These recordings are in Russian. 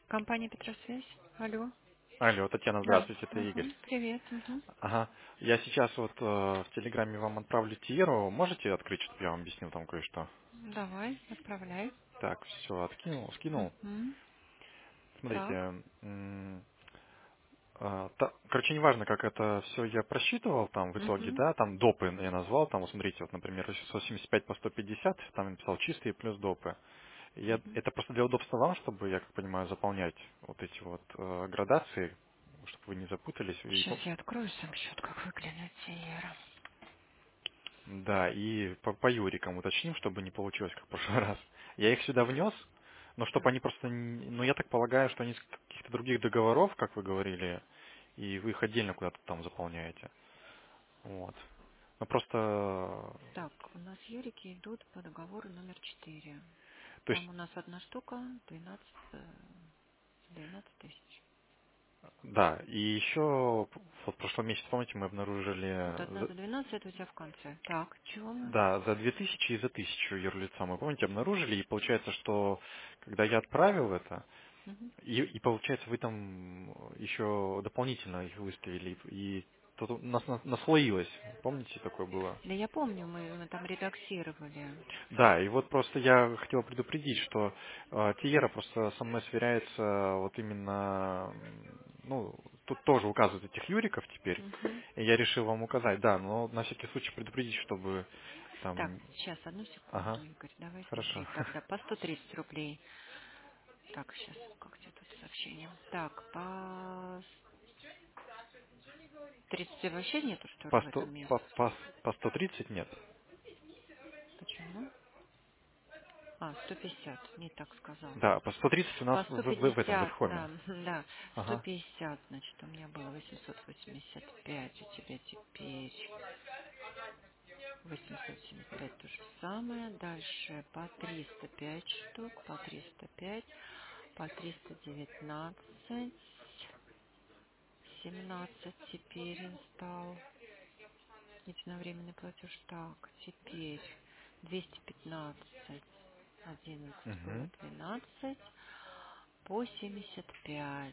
Компания Петросвязь. Алло. Алло, Татьяна, Да. здравствуйте, это Игорь. Угу. Привет. Угу. Ага, я сейчас вот в Телеграме вам отправлю Тиеру. Можете открыть, чтобы я вам объяснил там кое-что? Давай, отправляй. Так, все, откинул, скинул. Угу. Так. Смотрите, короче, неважно, как это все я просчитывал там в итоге, Угу. да, там допы я назвал, там, вот смотрите, вот, например, 175 по 150, там я написал чистые плюс допы. Угу. Это просто для удобства вам, чтобы, я как понимаю, заполнять вот эти вот градации, чтобы вы не запутались. Сейчас я открою сам счет, как выглядит Тиера. Да, и по Юрикам уточним, чтобы не получилось, как в прошлый раз. Я их сюда внес, но чтобы Так. они просто... Ну, я так полагаю, что они из каких-то других договоров, как вы говорили, и вы их отдельно куда-то там заполняете. Вот. Ну, просто... Так, у нас юрики идут по договору номер 4. То Там есть, у нас одна штука, 12 тысяч. да, и еще вот в прошлом месяце, помните, мы Вот обнаружили... одна за 12, это у тебя в конце. Так, чего мы? Да, за 2000 и за 1000 юрлица мы, помните, обнаружили, и получается, что когда я отправил это, Угу. и получается, вы там еще дополнительно их выставили, и тут у нас наслоилось. Помните, такое было? Да я помню, мы там редактировали. Да, и вот просто я хотел предупредить, что Тиера просто со мной сверяется вот именно, ну, тут тоже указывают этих юриков теперь, Угу. и я решил вам указать, да, но на всякий случай предупредить, чтобы Так, там... сейчас, одну секунду, Ага, Игорь. Давай хорошо. смотри. Тогда по 130 рублей. Так, сейчас, как тебе тут сообщение? Так, по 30 вообще нету, что ли, По, в 100, этом месяце? по 130 нет. Почему? 150, не так сказал. Да, по 130 у нас По в этом, в 150, Эдхоме. да, да, Ага. 150, значит, у меня было 885, у тебя теперь 875 то же самое. Дальше по 305 штук, по 305, по 319, 17 теперь стал. Единовременный платеж. Так, теперь 215, 11 было Угу. 12, по 75.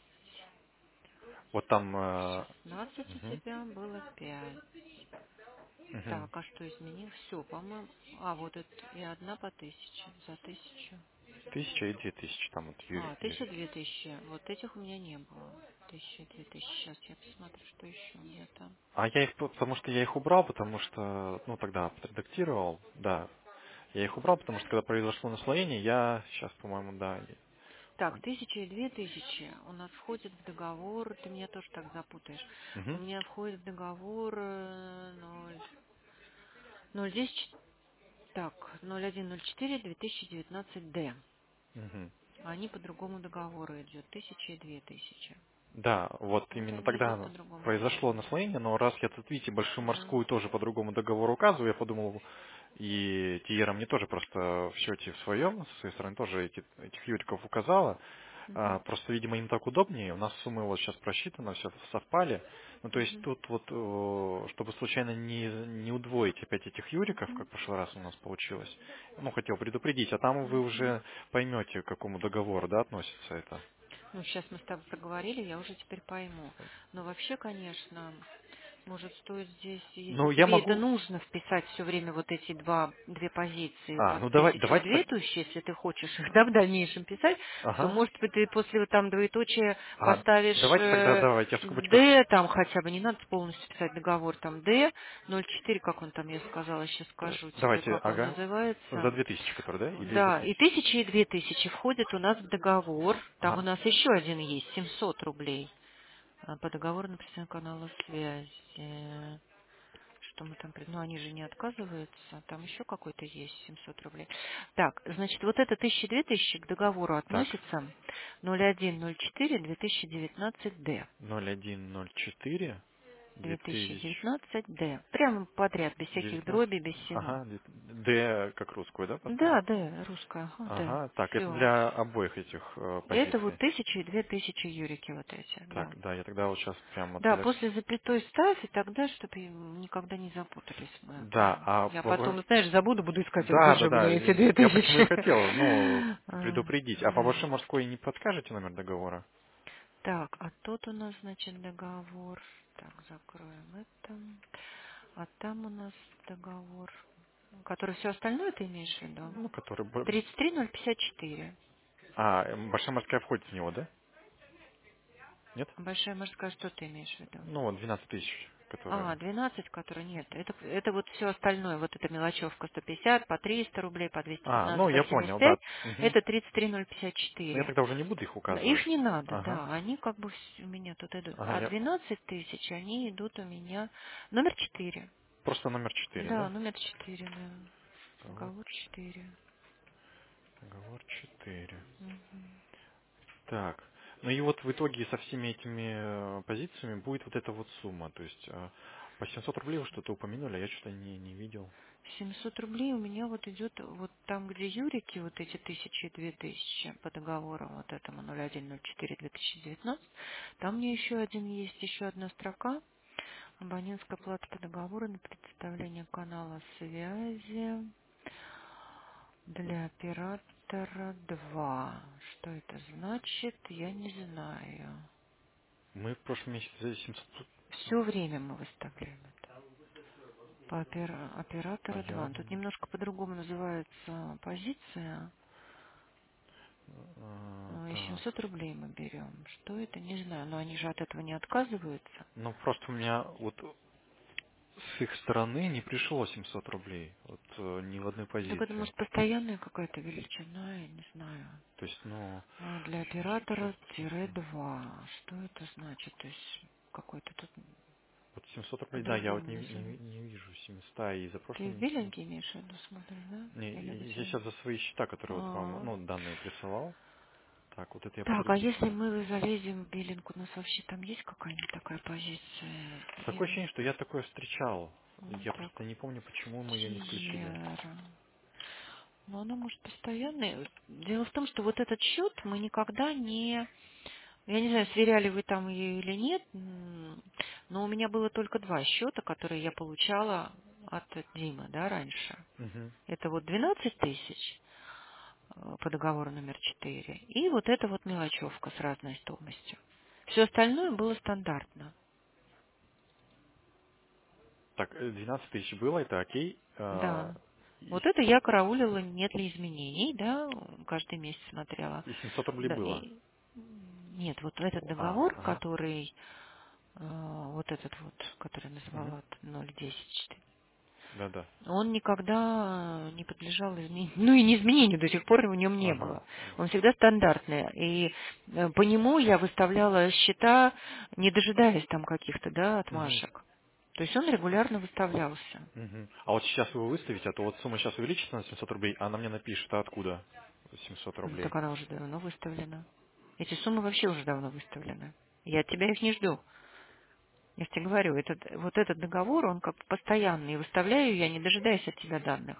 Вот там... 16 у мгм, тебя было 5. мгм. Так, а что изменил? Все, по-моему. Вот это и одна по 1000. За 1000. 1000 и 2000 там вот Юрий. 1000, 2000. Вот этих у меня не было. 1000, 2000. Сейчас я посмотрю, что еще у меня там. А я их, потому что я их убрал, потому что, ну, тогда подредактировал, да. Я их убрал, потому что когда произошло наслоение, я сейчас, по-моему, да. Так, 1000 и 2000 у нас входит в договор, ты меня тоже так запутаешь. У Угу, меня входит в договор 010, так, 0104 2019 Д. угу. Они по другому договору идет, 1000 и 2000. Да, вот Вот именно они идут по тогда другому произошло договору. наслоение, но раз я тут, видите, большую Угу. морскую тоже по другому договору указываю, я подумал, и Тиера мне тоже просто в счете в своем, со своей стороны, тоже этих юриков указала. Угу. Просто, видимо, им так удобнее. У нас суммы вот сейчас просчитаны, все совпали. Ну, то есть Угу. тут вот, чтобы случайно не удвоить опять этих юриков, Угу. как в прошлый раз у нас получилось, ну, хотел предупредить, а там вы Угу. уже поймете, к какому договору, да, относится это. Ну, сейчас мы с тобой проговорили, я уже теперь пойму. Но вообще, конечно, может, стоит здесь, если Ну, я тебе это могу... нужно, вписать все время вот эти две позиции, вот Ну, тысяча и давайте две так... тысячи, если ты хочешь их, да, в дальнейшем писать, то, Ага. может быть, ты после вот там двоеточия поставишь Давайте тогда, давайте я в скобочках... D, там хотя бы, не надо полностью писать договор, там D, 04, как он там, я сказала, сейчас скажу тебе, Давайте, как он ага. За называется. 2000, который, да? Или за Да, и 1000? 1000 и 2000 входят у нас в договор. Там у Ага. нас еще один есть, 700 рублей. По договору на представление канала связи. Что мы там... Ну, они же не отказываются. Там еще какой-то есть 700 рублей. Так, значит, вот это 1000-2000 к договору Так. относится 0104-2019-Д. 0104. 2000. 2019, Д. Прямо подряд, без всяких 19. дробей, без всего. Ага, Д как русскую, да, поставить? Да, Д, русская, ага, Д. Ага, так, это Все. для обоих этих Это вот позиций. 1000 и 2000 юрики вот эти, да. Так, да, я тогда вот сейчас прямо Да, тогда... после запятой ставь, и тогда, чтобы никогда не запутались мы. Да, Я потом, знаешь, забуду, буду искать, Да, где да, же у да, меня эти две я почему и тысячи. хотел, ну, А, предупредить. А по да. большой морской не подскажете номер договора? Так, а тут у нас, значит, договор. Так, закроем это. А там у нас договор, который все остальное ты имеешь в виду? Ну, который... 33054. А, большая морская входит в него, да? Нет? Большая морская, что ты имеешь в виду? Ну, вот 12 тысяч, А, которые... 12, который нет. Это вот все остальное. Вот эта мелочевка 150, по 300 рублей, по А, 215, ну, по я понял, да. 75. Мгм. Это Ну, я 33054. тогда уже не буду их Да, указывать. их не надо, Ага. да. Они как бы у меня тут идут. Ага, А я... 12 тысяч, они идут у меня номер 4. Просто номер 4, Да, да? номер 4, да. Договор, Договор 4. договор 4. Мгм. Так. Ну и вот в итоге со всеми этими позициями будет вот эта вот сумма. То есть по 700 рублей вы что-то упомянули, а я что-то не видел. 700 рублей у меня вот идет вот там, где юрики, вот эти 1000 и 2000 по договору вот этому 0104-2019, там мне еще один есть, еще одна строка. Абонентская плата по договору на предоставление канала связи для оператора 2. Что это значит, я не знаю. Мы в прошлом месяце за 700... Все время мы выставляем это. По А оператора я... 2. Тут немножко по-другому называется позиция. И так. 700 рублей мы берем. Что это, не знаю, но они же от этого не отказываются. Ну просто у меня вот с их стороны не пришло 700 рублей. Вот ни в одной Так это, позиции. может, постоянная какая-то величина, я не знаю. То есть, ну... Для Сейчас оператора тире посмотрим. 2. Что это значит? То есть какой-то тут Вот 700 рублей, да, я вот по-другому называют. не вижу 700, и за Ты прошлый в месяц. беленький имеешь в виду, смотришь, да? Не, Или я где? сейчас за свои счета, которые вот вам, А. ну, данные присылал. Так, вот это я по Так, а другим если счетам. мы залезем в белинку, у нас вообще там есть какая-нибудь такая позиция? Такое ощущение, что я такое встречал. Я Так, просто не помню, почему мы ее не включили. Тиера. Но она может постоянная. Дело в том, что вот этот счет мы никогда не... Я не знаю, сверяли вы там ее или нет, но у меня было только два счета, которые я получала от Димы, да, раньше. Угу. Это вот 12 тысяч по договору номер 4 и вот эта вот мелочевка с разной стоимостью. Все остальное было стандартно. Так, 12 тысяч было, это окей. Да. И Вот это я караулила, нет ли изменений, да, каждый месяц смотрела. и 700 рублей Да, было. и нет, вот этот А, договор, ага. который, вот этот вот, который Угу. называла 010, Да-да. он никогда не подлежал изменению, ну и не изменению до сих пор в нем не Ага. было. Он всегда стандартный. И по нему я выставляла счета, не дожидаясь там каких-то, да, Угу. отмашек. То есть он регулярно выставлялся. Угу. А вот сейчас вы выставите, а то вот сумма сейчас увеличится на 700 рублей, а она мне напишет, а откуда 700 Ну, рублей. так она уже давно выставлена. Эти суммы вообще уже давно выставлены. Я от тебя их не жду. Я же тебе говорю, вот этот договор, он как бы постоянный. И выставляю я, не дожидаясь от тебя данных.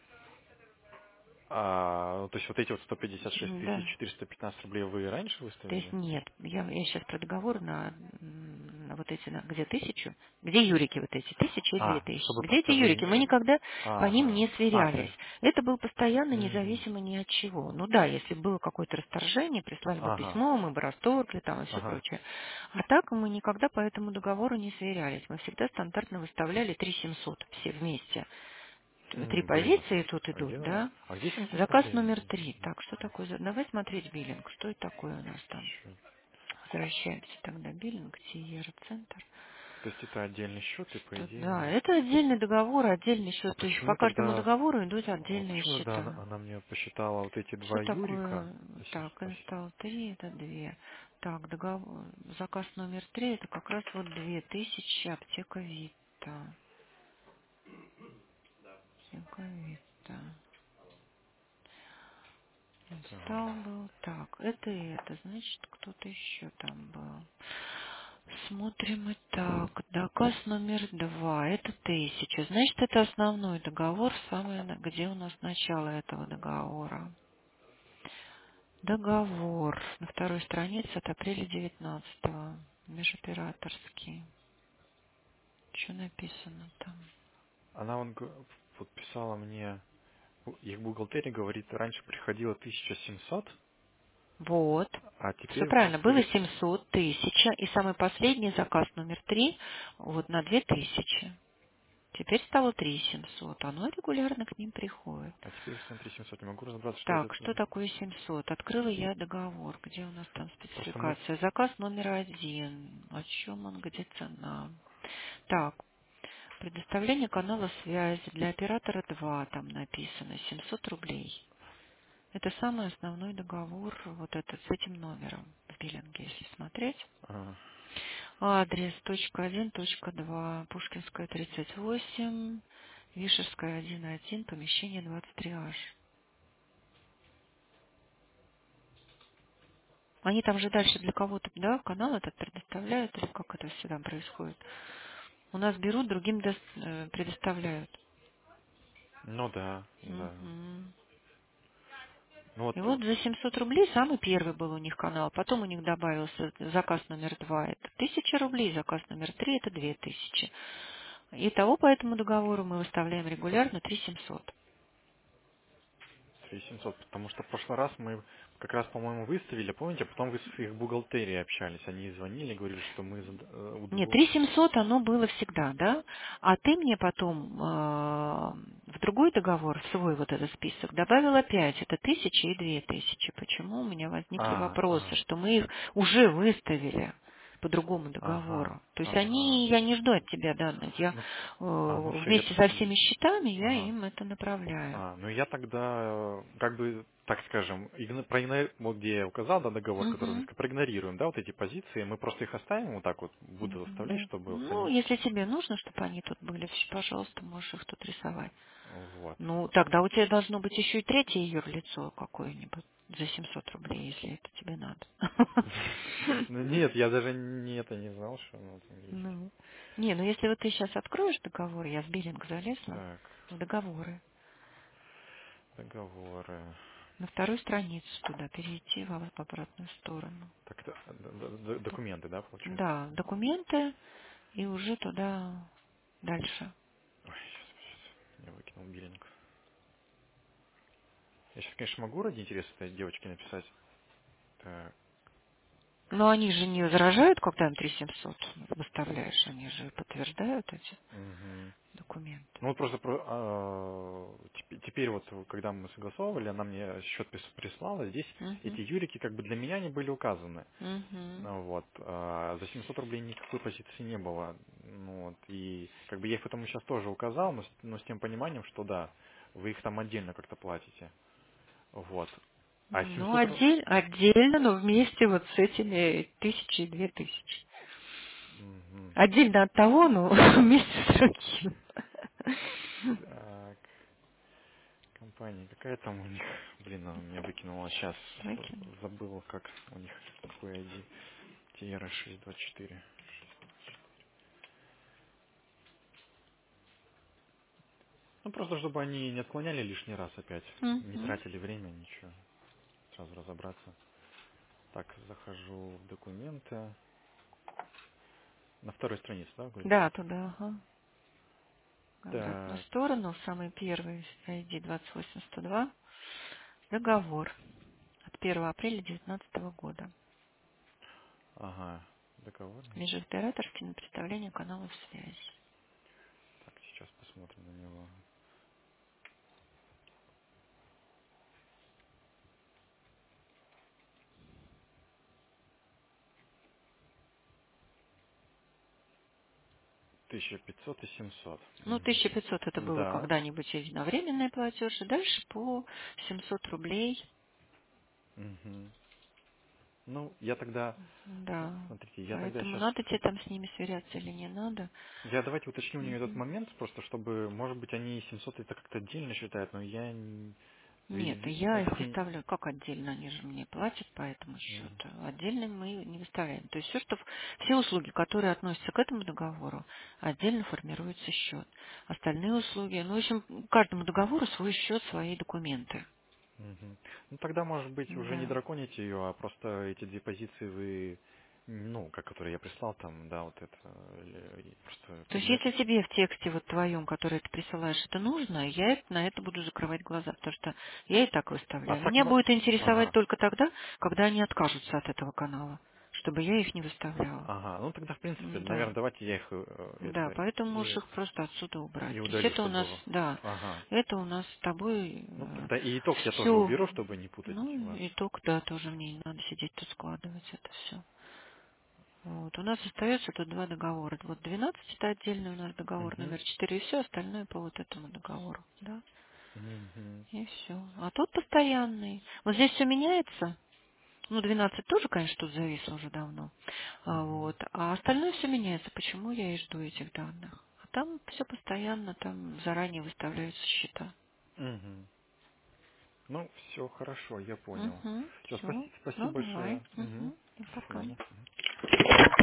А, ну, то есть вот эти вот 156 тысяч Да. 415 рублей вы раньше То есть выставили? нет. Я сейчас про договор на вот эти, где 1000, где юрики вот эти, 1000 и А, 2000. чтобы Где эти просто вы... юрики? Мы никогда по ним Ага. не А, то сверялись. есть... Это был постоянно, Мгм. независимо ни от чего. Ну да, если было какое-то расторжение, прислали бы Ага. письмо, мы бы расторгли там и все Ага. прочее. А так мы никогда по этому договору не сверялись. Мы всегда стандартно выставляли 3700 все вместе. Три Блин, позиции тут а идут, где... да? А где 700 Заказ рублей? номер 3. Так, что такое? Давай смотреть биллинг. Что это такое у нас там? Чё? Возвращаемся тогда. Биллинг, Тиера, Центр. То есть это отдельный счет, и по Что, идее да, мне... это отдельный договор, отдельный А счет. То есть по почему каждому тогда... договору идут А отдельные почему тогда счета. она мне посчитала вот эти Что два Юрика такое? Так, по инсталл 3 это 2. Так, договор, заказ номер 3 это как раз вот 2000 аптека Вита. Аптека Вита. Так. Инсталл был. Так, это и это. Значит, кто-то еще там был. Смотрим и так. Доказ номер 2. Это 1000. Значит, это основной договор, где у нас начало этого договора. Договор на второй странице от апреля 19-го. Межоператорский. Что написано там? Она вот писала мне, их бухгалтерия говорит, раньше приходило 1700, Вот. а Все теперь правильно. Было будет... 700, 1000. И самый последний заказ номер 3 вот на 2000. Теперь стало 3700. Оно регулярно к ним приходит. А теперь смотри, 700. Не могу разобраться, что это. Так, что такое 700? Открыла я договор. Где у нас там Просто мы... спецификация? Заказ номер 1. О чем он, где цена? Так, предоставление канала связи для оператора 2 там написано 700 рублей. Это самый основной договор, вот этот, с этим номером в биллинге, если смотреть. а, Адрес .1.2, Пушкинская, 38, Вишерская, 1.1, помещение 23H. Они там же дальше для кого-то, да, канал этот предоставляют, или как это всегда происходит? У нас берут, другим предоставляют. ну да, да. Мгм. Ну И вот вот за 700 рублей самый первый был у них канал. Потом у них добавился заказ номер 2, это 1000 рублей, заказ номер 3, это 2000. Итого по этому договору мы выставляем регулярно 3700. 3700, потому что в прошлый раз мы как раз, по-моему, выставили, помните, а потом вы с их бухгалтерией общались, они звонили, говорили, что мы Нет, 3700 оно было всегда, да? А ты мне потом в другой договор, в свой вот этот список, добавил опять это 1000 и 2000. Почему у меня возникли вопросы, что мы их уже выставили по другому ага, договору. То есть ага. я не жду от тебя данных, я Ну, ну все, вместе со всеми счетами я ага. им это направляю. Ну я тогда, как бы, так скажем, вот где я указал, да, договор, который Мгм. проигнорируем, да, вот эти позиции, мы просто их оставим вот так вот, буду заставлять, Да. чтобы вот Ну, они, если тебе нужно, чтобы они тут были, пожалуйста, можешь их тут рисовать. вот. Ну, тогда у тебя должно быть еще и третье юрлицо какое-нибудь за 700 рублей, если это тебе надо. Ну нет, я даже не знал, что оно там есть. Ну, не, ну если вот ты сейчас откроешь договор, я в биллинг залезла, Так, в договоры, договоры. на вторую страницу туда перейти в обратную сторону. Так, документы, да, получается? Да, документы и уже туда дальше. Ой, сейчас, я выкинул биллинг. Я сейчас, конечно, могу ради интереса этой девочке написать. Так, Но они же не возражают, когда им 3700 выставляешь, они же подтверждают эти угу. документы. Ну вот просто теперь вот, когда мы согласовывали, она мне счет прислала, здесь Угу. эти юрики как бы для меня не были указаны. Угу. Ну вот, за 700 рублей никакой позиции не было. Ну вот, и как бы я их этому сейчас тоже указал, но с тем пониманием, что да, вы их там отдельно как-то платите. Вот. А Ну, 700 отдельно, но вместе вот с этими 1000 и 2000. Мгм. Отдельно от того, но вместе с другим. Так, компания, какая там у них? Блин, она меня выкинула сейчас. Выкину. Забыл, как у них, какой ID. TR624. Ну, просто чтобы они не отклоняли лишний раз опять. Не Мгм. тратили время, ничего. Сразу разобраться. Так, захожу в документы. На второй странице, да, говорите? Да, туда, ага. Обратную Так, сторону, самый первый ID 28102. Договор от 1 апреля 2019 года. ага, договор. Межоператорский на представление каналов связи. Так, сейчас посмотрим на него. 1500 и 700. Ну, Мгм. 1500 это было Да. когда-нибудь единовременный платеж, и дальше по 700 рублей. Мгм. Ну, я тогда, Да. смотрите, я тогда Поэтому сейчас, надо тебе там с ними сверяться или не надо. я давайте уточню у нее этот Мгм. момент, просто чтобы, может быть, они 700 это как-то отдельно считают, но Нет, я их выставляю как отдельно, они же мне платят по этому счету. Отдельно мы не выставляем. То есть все услуги, которые относятся к этому договору, отдельно формируется счет. Остальные услуги, ну, в общем, каждому договору свой счет, свои документы. Мгм. Ну тогда, может быть, уже не Да. драконите ее, а просто эти две позиции вы, ну, как которые я прислал там, да, вот это, просто То есть, поменять. если тебе в тексте вот твоем, который ты присылаешь, это нужно, я на это буду закрывать глаза, потому что я и так А выставляю. так, Меня будет интересовать ага, только тогда, когда они откажутся от этого канала, чтобы я их не выставляла. ага, ну тогда, в принципе, Да. наверное, давайте я их Да, это поэтому можешь их просто отсюда убрать. и То есть удалю, это у чтобы нас, было. да, Ага. это у нас с тобой Ну тогда и итог я тоже все, уберу, чтобы не путать ну, вас. итог, да, тоже мне не надо сидеть тут складывать это все. Вот. У нас остается тут два договора. Вот 12 это отдельный у нас договор Угу. номер 4 и все остальное по вот этому договору, да, Угу. и все. А тут постоянный. Вот здесь все меняется. Ну, 12 тоже, конечно, тут зависло уже давно. Угу. Вот. А остальное все меняется. Почему я и жду этих данных? А там все постоянно, там заранее выставляются счета. Угу. Ну, все хорошо, я понял. Угу, Все, все. спасибо Ну, большое. давай. Угу. Угу. И До пока. свидания.